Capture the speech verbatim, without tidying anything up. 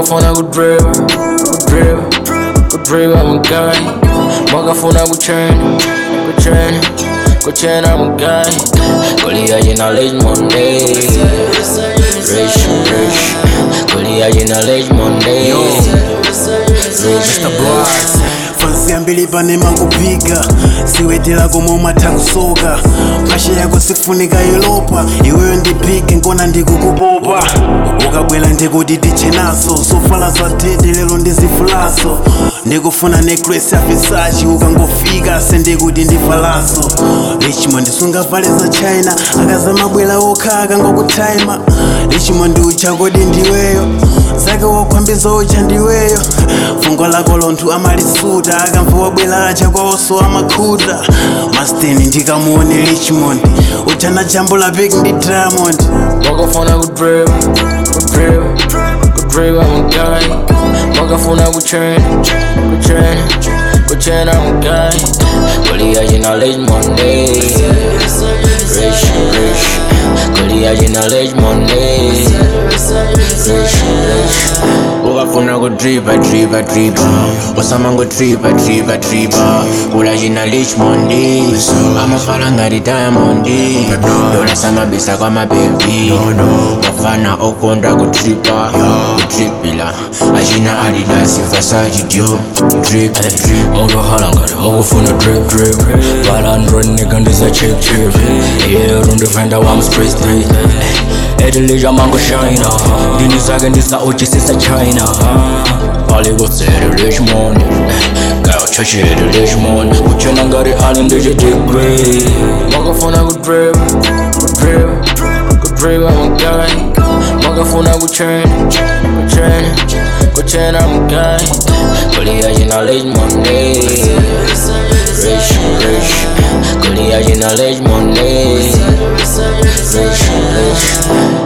Mwakafuna kudriva, kudriva, kudriva mugai. Mwakafuna kuchena, kuchena, kuchena mugai. Kulia jina lej Monday, rich, rich. Kulia jina lej Monday, mister Blast. Fansi ambili pane mangupiga siwetela komo matakusoka pashe yako sifunika ilopa iweyo ndipige nkona ndikukupopa ukabwela ndikuti tichenaso sofala za tete lelo ndizifulaso ndikufuna necklace ya Versace ukangofika sendikuti ndivalaso Richmond sungavale za China akazamabwela okha akangokutaima Richmond uchakodi ndiweyo zake wokwambiza ucha ndiweyo fungo lako lonthu amalisuta akamva wabwela acha kwaoso amakhuta masteni ndikamuone Richmond uchana jambo la big ndi Diamond. Mwakafuna kudriva, kudriva, kudriva mugai. Mwakafuna kuchena, kuchena, kuchena mugai. Kulia jina lej Monday, rich, rich. Kulia jina lej Monday, rich, rich. Wakafuna kudriva, driva, driva. Wasamango driva, driva, driva. Kula jina lej Monday, amafala ngati Diamond. Dola samabisa kwa mababy, wafana okonda kudripa, kudripila. Ajina Adidas, Versace, Dior, drip, drip. Odo halangari, wakafuna drip, drip. Balandron nigga ndiza chip, chip. Yeah, rundifenda wam spray, spray. Edilija mango shina, dini zake ndisa uchi sisa China. Hollywood city Richmond, girl chachi the Richmond. Kuchena ngari ali ndije degree. Mwakafuna kudriva, kudriva, kudriva mugai. Mwakafuna kuchena, kuchena, kuchena mugai. Kulia jina lej Monday, rich, rich. Kulia jina lej Monday, rich, rich.